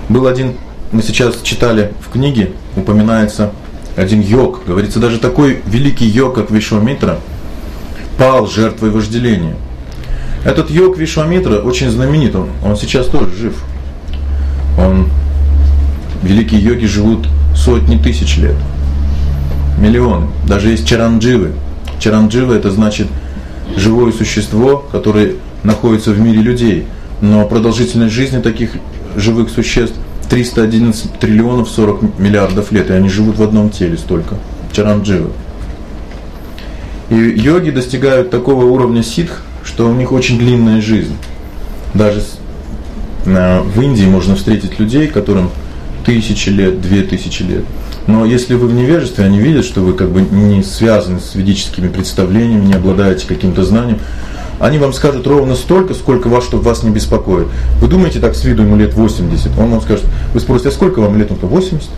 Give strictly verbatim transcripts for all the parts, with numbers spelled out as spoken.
Был один, мы сейчас читали в книге, упоминается один йог. Говорится, даже такой великий йог, как Вишвамитра, пал жертвой вожделения. Этот йог Вишвамитра очень знаменит, он, он сейчас тоже жив. Он, великие йоги живут сотни тысяч лет, миллионы. Даже есть чарандживы. Чаранджива — это значит живое существо, которое находится в мире людей. Но продолжительность жизни таких живых существ триста одиннадцать триллионов сорок миллиардов лет, и они живут в одном теле столько. Чарандживы. И йоги достигают такого уровня ситх, что у них очень длинная жизнь. Даже в Индии можно встретить людей, которым тысячи лет, две тысячи лет. Но если вы в невежестве, они видят, что вы как бы не связаны с ведическими представлениями, не обладаете каким-то знанием, они вам скажут ровно столько, сколько вас, чтобы вас не беспокоит. Вы думаете, так с виду ему лет восемьдесят, он вам скажет, вы спросите, а сколько вам лет? Он говорит, восемьдесят.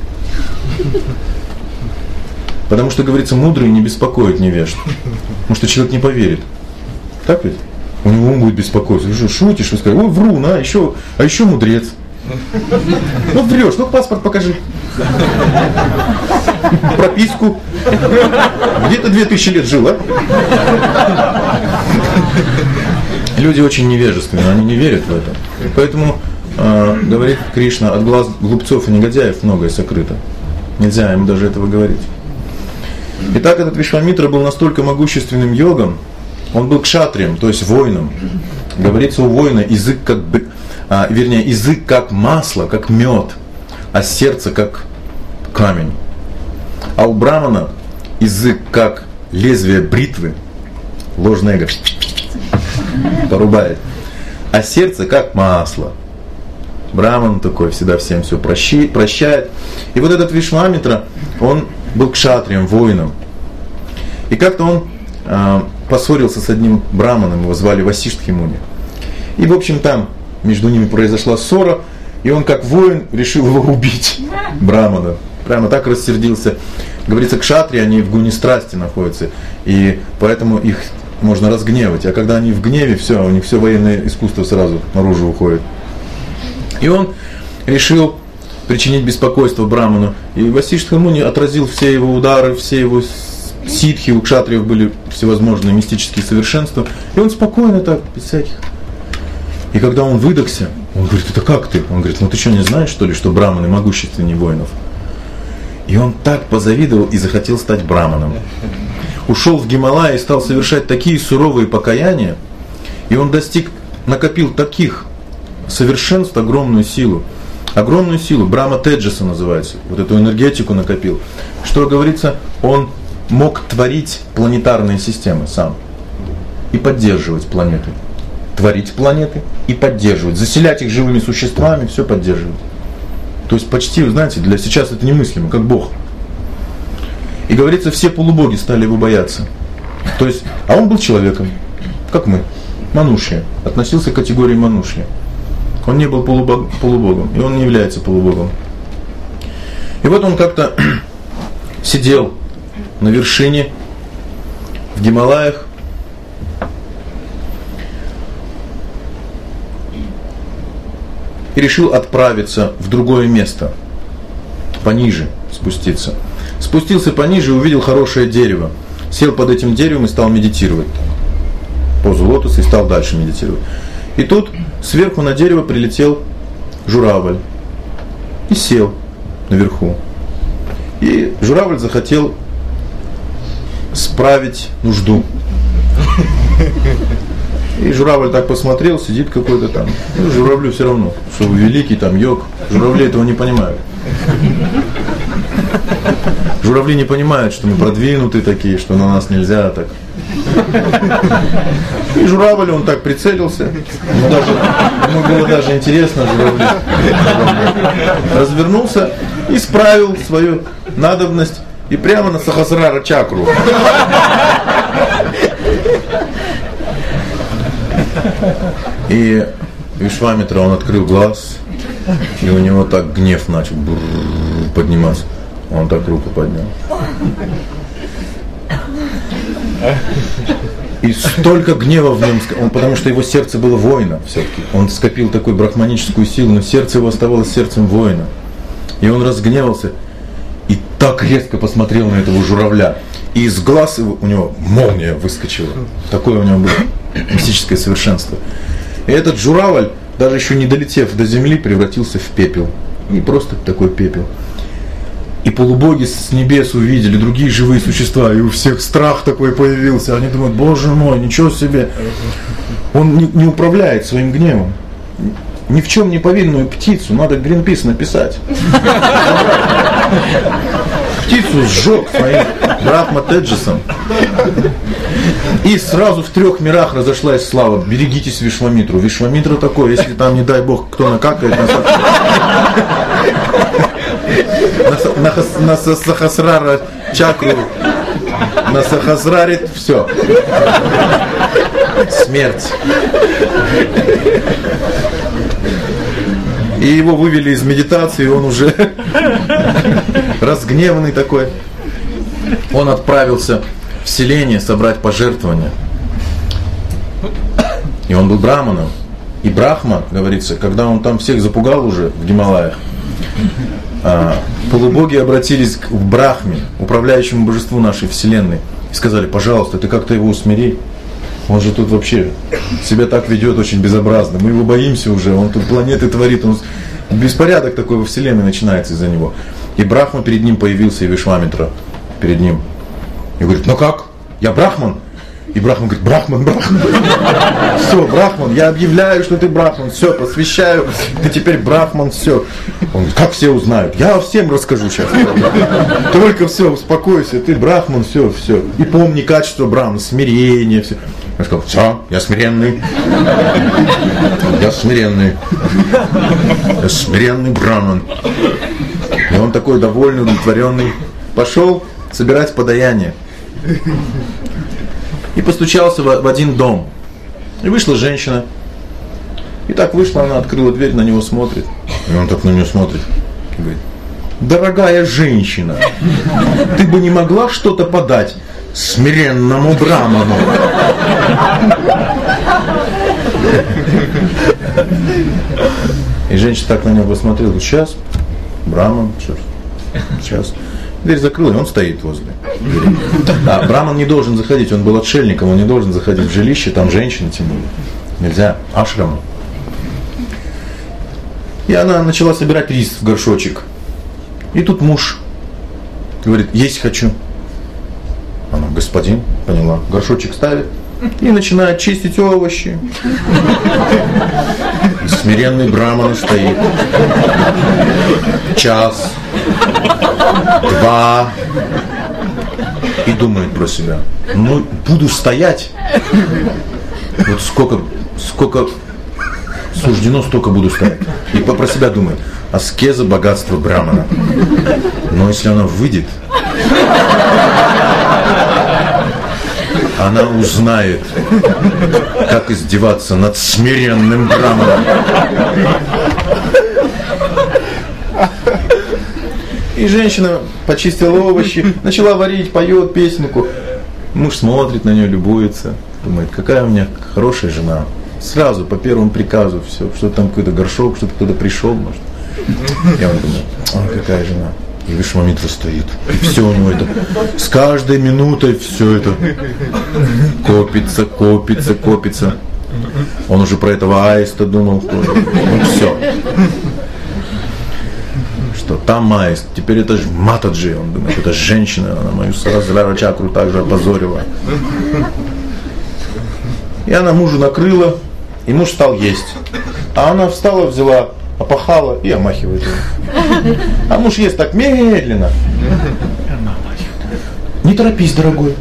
Потому что, говорится, мудрые не беспокоят невежд. Потому что человек не поверит. Так ведь? У него ум будет беспокоиться. Вы что, шутишь? Вы скажете, ой, врун, а еще, а еще мудрец. Ну врешь, ну паспорт покажи. Прописку. Где ты две тысячи лет жил, а? Люди очень невежественны, они не верят в это. Поэтому, э, говорит Кришна, от глаз глупцов и негодяев многое сокрыто. Нельзя ему даже этого говорить. Итак, этот Вишвамитра был настолько могущественным йогом, он был кшатрием, то есть воином. Говорится, у воина язык как бы, а, вернее, язык как масло, как мед, а сердце как камень. А у брамана язык как лезвие бритвы, ложное эго порубает, а сердце как масло. Браман такой всегда всем все прощает. И вот этот Вишвамитра, он был кшатрием, воином. И как-то он э, поссорился с одним браманом, его звали Васиштхи Муни. И, в общем, там между ними произошла ссора, и он, как воин, решил его убить, брамана. Прямо так рассердился. Говорится, кшатри, они в гуне страсти находятся, и поэтому их можно разгневать. А когда они в гневе, все, у них все военное искусство сразу наружу уходит. И он решил причинить беспокойство браману. И Васиштха Муни отразил все его удары, все его ситхи, у кшатриев были всевозможные мистические совершенства. И он спокойно так, без всяких. И когда он выдохся, он говорит, это как ты? Он говорит, ну ты что, не знаешь, что ли, что браманы могущественнее воинов? И он так позавидовал и захотел стать браманом. Ушел в Гималай и стал совершать такие суровые покаяния. И он достиг, накопил таких совершенств, огромную силу. Огромную силу, Брахма Теджаса называется, вот эту энергетику накопил. Что говорится, он мог творить планетарные системы сам и поддерживать планеты. Творить планеты и поддерживать, заселять их живыми существами, все поддерживать. То есть почти, вы знаете, для сейчас это немыслимо, как Бог. И говорится, все полубоги стали его бояться. То есть, а он был человеком, как мы, манушья, относился к категории манушья. Он не был полубог, полубогом, и он не является полубогом. И вот он как-то сидел на вершине в Гималаях, и решил отправиться в другое место, пониже спуститься. Спустился пониже и увидел хорошее дерево. Сел под этим деревом и стал медитировать. Позу лотоса и стал дальше медитировать. И тут сверху на дерево прилетел журавль и сел наверху. И журавль захотел справить нужду. И журавль так посмотрел, сидит какой-то там. Ну, журавлю все равно, что вы великий там йог. Журавли этого не понимают. Журавли не понимают, что мы продвинутые такие, что на нас нельзя так. И журавль, он так прицелился. Ему, даже, ему было даже интересно, журавли. Развернулся и справил свою надобность. И прямо на Сахасрара чакру. И Вишвамитра, он открыл глаз, и у него так гнев начал подниматься. Он так руку поднял. И столько гнева в нем, он, потому что его сердце было воина все-таки. Он скопил такую брахманическую силу, но сердце его оставалось сердцем воина. И он разгневался и так резко посмотрел на этого журавля. И из глаз его, у него молния выскочила. Такое у него было мистическое совершенство. И этот журавль, даже еще не долетев до земли, превратился в пепел. Не просто такой пепел. И полубоги с небес увидели, другие живые существа, и у всех страх такой появился. Они думают, боже мой, ничего себе. Он не, не управляет своим гневом. Ни в чем не повинную птицу надо Гринпис написать. Птицу сжег своим Брахма Теджесом. И сразу в трех мирах разошлась слава. Берегитесь Вишвамитру. Вишвамитра такой, если там, не дай бог, кто накакает на, на, на, на Сахасрара чакру, на Сахасраре, все. Смерть. И его вывели из медитации, он уже разгневанный такой. Он отправился в селение собрать пожертвования. И он был браманом. И Брахма, говорится, когда он там всех запугал уже в Гималаях, полубоги обратились к Брахме, управляющему божеству нашей вселенной, и сказали, пожалуйста, ты как-то его усмири. Он же тут вообще себя так ведет очень безобразно. Мы его боимся уже, он тут планеты творит. Он... Беспорядок такой во вселенной начинается из-за него. И Брахма перед ним появился, и Вишвамитра перед ним. И говорит, ну как? Я Брахман? И Брахман говорит, Брахман, Брахман. Все, Брахман, я объявляю, что ты Брахман. Все, посвящаю, ты теперь Брахман, все. Он говорит, как все узнают? Я всем расскажу сейчас. Только все, успокойся, ты Брахман, все, все. И помни качество Брахмана, смирение, все. Я сказал, все, я смиренный. Я смиренный. Я смиренный Брахман. И он такой довольный, удовлетворенный. Пошел собирать подаяние. И постучался в один дом. И вышла женщина. И так вышла, она открыла дверь, на него смотрит. И он так на нее смотрит. И говорит, дорогая женщина, ты бы не могла что-то подать смиренному Браману? И женщина так на него посмотрела. Сейчас, Браман, сейчас. Дверь закрыла, и он стоит возле двери. А Браман не должен заходить, он был отшельником, он не должен заходить в жилище, там женщины тем более. Нельзя, ашрама. И она начала собирать рис в горшочек. И тут муж говорит, есть хочу. Она, господин, поняла, горшочек ставит и начинает чистить овощи. И смиренный Браман стоит. Час. Два. И думает про себя. Ну, буду стоять. Вот сколько, сколько суждено, столько буду стоять. И про себя думает. Аскеза, богатство Брамана. Но если она выйдет, она узнает, как издеваться над смиренным Браманом. И женщина почистила овощи, начала варить, поет песенку. Муж смотрит на нее, любуется, думает, какая у меня хорошая жена. Сразу по первому приказу все, что там какой-то горшок, что-то кто-то пришел, может. И он думает, ой, какая жена. И Вишвамитра стоит. И все у него это, с каждой минутой все это копится, копится, копится. Он уже про этого аиста думал. Ну все. Что там аист, теперь это же Матаджи. Он думает, это женщина, она мою Сахасрара чакру также опозорила. И она мужу накрыла, и муж стал есть. А она встала, взяла, опахала и омахивает его. А муж ест так медленно. Не торопись, дорогой.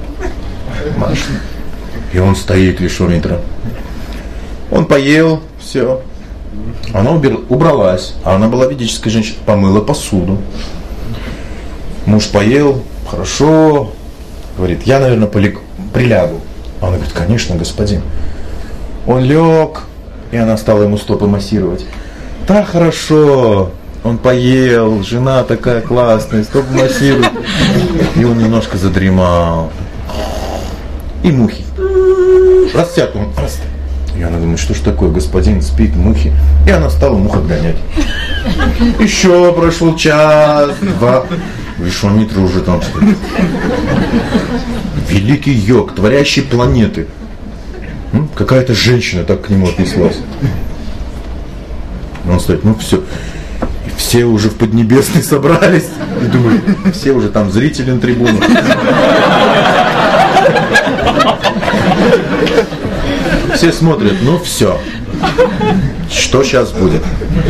И он стоит, Вишвамитра. Он поел, все. Она убралась. А она была ведическая женщина. Помыла посуду. Муж поел, хорошо. Говорит, я, наверное, полег, прилягу. А она говорит, конечно, господин. Он лег, и она стала ему стопы массировать. Так хорошо. Он поел, жена такая классная, стопы массирует. И он немножко задремал. И мухи. растят, он раз. И она думает, что ж такое, господин спит, мухи. И она стала мух отгонять. Еще прошел час, два. Вишвамитра уже там стоит. Великий йог, творящий планеты. М? Какая-то женщина так к нему отнеслась. Он стоит, ну все. И все уже в Поднебесной собрались. И думают, все уже там зрители на трибунах. Все смотрят, ну все. Что сейчас будет?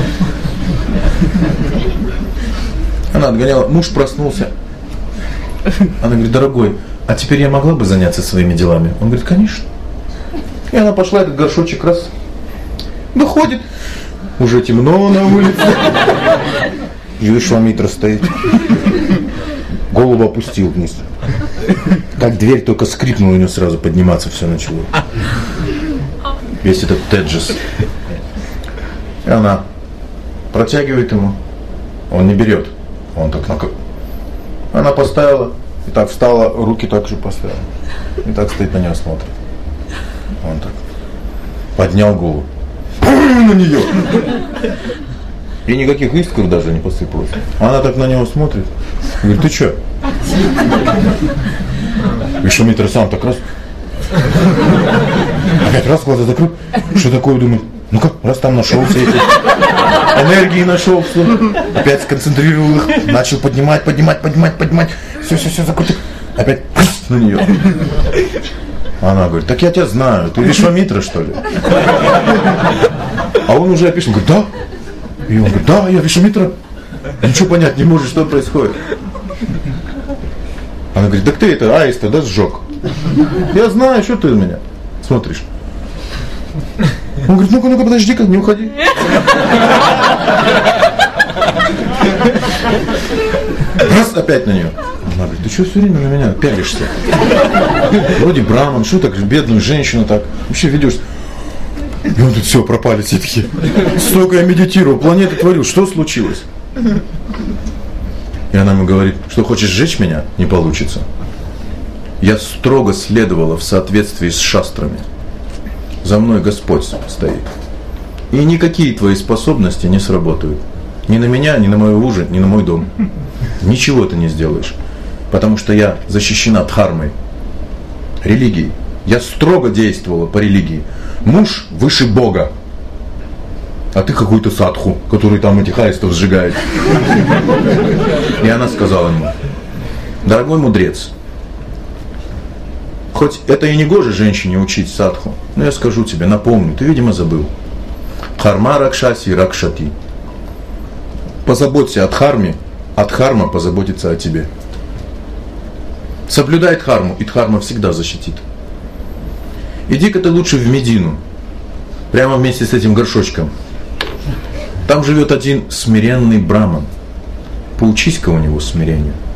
Она отгоняла, муж проснулся. Она говорит, дорогой, а теперь я могла бы заняться своими делами? Он говорит, конечно. И она пошла, этот горшочек раз. Выходит. Уже темно на улице. И Вишвамитра стоит. Голову опустил вниз. Как дверь только скрипнула, у него сразу подниматься все начало. Весь этот теджес. И она протягивает ему. Он не берет. Он так на... Она поставила. И так встала, руки так же поставила. И так стоит на нее, смотрит. Он так поднял голову. На нее. И никаких искр даже не посыпалось. Она так на него смотрит. Говорит, ты что? Вишвамитра сам так раз. Опять раз глаза закрыл. Что такое, думает? Ну-ка, раз там нашел все эти энергии, нашел все. Опять сконцентрировал их. Начал поднимать, поднимать, поднимать, поднимать. Все, все, все, закрутил. Опять на нее. Она говорит, так я тебя знаю. Ты Вишвамитра, что ли? А он уже опишет. Говорит, да. И он говорит, да, я Вишвамитра. Ничего понять не может, что происходит. Она говорит, так ты это аиста, да, сжег? Я знаю, что ты у меня смотришь. Он говорит, ну-ка, ну-ка, подожди-ка, не уходи. Раз, опять на нее. Она говорит, ты что все время на меня пялишься? Вроде браман, что так, бедную женщину так вообще ведешь? И он тут все, пропали все такие. Столько я медитировал, планеты творил, что случилось? И она ему говорит, что хочешь сжечь меня? Не получится. Я строго следовала в соответствии с шастрами. За мной Господь стоит. И никакие твои способности не сработают. Ни на меня, ни на мой ужин, ни на мой дом. Ничего ты не сделаешь. Потому что я защищена дхармой, религией. Я строго действовала по религии. Муж выше Бога. А ты какой-то садху, который там этих аистов сжигает. И она сказала ему, дорогой мудрец, хоть это и не гоже женщине учить садху, но я скажу тебе, напомню, ты, видимо, забыл. Дхарма ракшаси ракшати. Позаботься о дхарме, а дхарма позаботится о тебе. Соблюдай дхарму, и дхарма всегда защитит. Иди-ка ты лучше в Медину, прямо вместе с этим горшочком. Там живет один смиренный браман. Поучись-ка у него смирению.